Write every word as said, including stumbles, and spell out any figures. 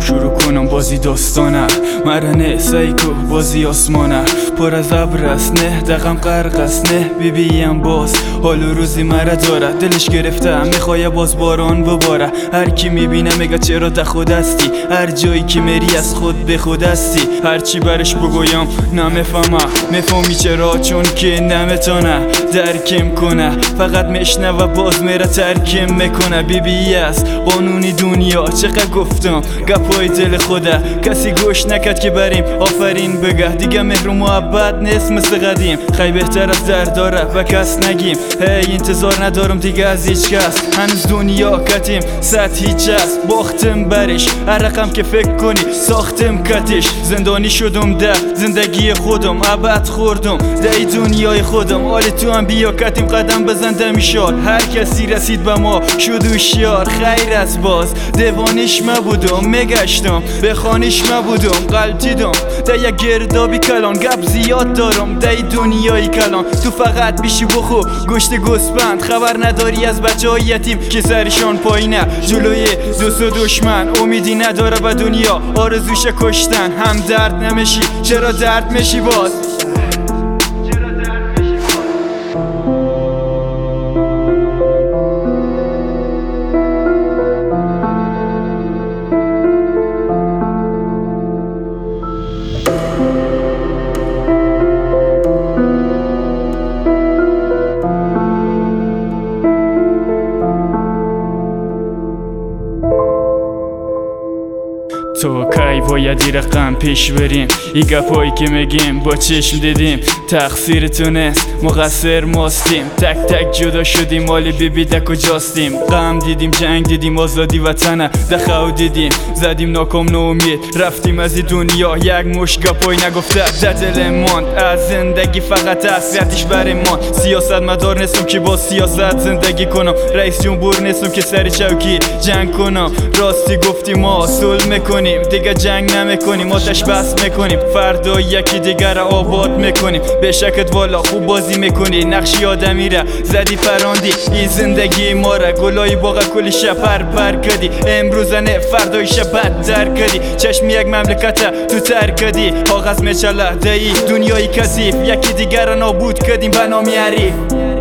شروع کنم بازی داستانم مرنه سایکو بازی آسمانم پر از ابر است نه دقم غرق است نه بیبیم باز حال و روزی مرا داره دلش گرفته میخوای باز باران بباره هر کی میبینه میگه چرا ده خود هستی هر جایی که میری از خود به خود هستی هر چی برش بگویم نمیفهمه میفهمی چرا چون که نمیتونه درکم کنه فقط میشنه و باز میره ترکم میکنه بیبی است قانونی دنیا چقدر گفتم گپای دل خوده کسی گوش نکرد که بریم آفرین بگه دیگه مهر و محبت نیست مثل قدیم خیلی بهتر از درد داره و کس نگیم هی انتظار ندارم دیگه از هیچ کس هنوز دنیا کتیم صد هیچ است باختم برش هر رقم که فکر کنی ساختم کتش زندانی شدم ده زندگی خودم ابد خوردم ده دنیای خودم آل تو هم بیا کتیم قدم بزن دمیشار هر کسی رسید به ما شد هوشیار خیر از باز دیوانش مبودم میگشتم به خانش مبودم قلبیدم ده یک گردابی کلان گپ زیاد دارم ده دنیای کلان تو فقط بیشی بخو گوشت گوسپند خبر نداری از بچه های یتیم که سرشان پایینه جلوی دوست و دشمن امیدی نداره به دنیا آرزوش کشتن هم درد نمیشی چرا درد میشی باز تو کی باید رقم پیش بریم ای گپایی که میگیم با چشم دیدیم تقصیر تو نیست مقصر ماستیم تک تک جدا شدیم مالی بیبی ده کجاستیم غم دیدیم جنگ دیدیم آزادی وطنه دخو دیدیم زدیم ناکام نومید رفتیم از این دنیا یک مش گپایی نگفته ده دل ماند از زندگی فقط اصلیتش برای ما سیاست مدار نیستم که با سیاست زندگی کنم رئیس جمهور نیستم که سر چوکی جنگ کنم راستی گفتیم ما صلح میکنیم دیگه جنگ نمیکنیم آتش بس میکنیم فردا یکی دیگر را آباد میکنیم به شکت والا خوب بازی میکنی نقشی آدمی را زدی پراندی این زندگی ما را گلای باغ کلی شب پر پر کردی امروز نه فردای شب بدتر کردی چشم یک مملکت تو تر کردی کاغذ میچله دایی دنیای کثیف یکی دیگر را نابود کردیم به نام حریف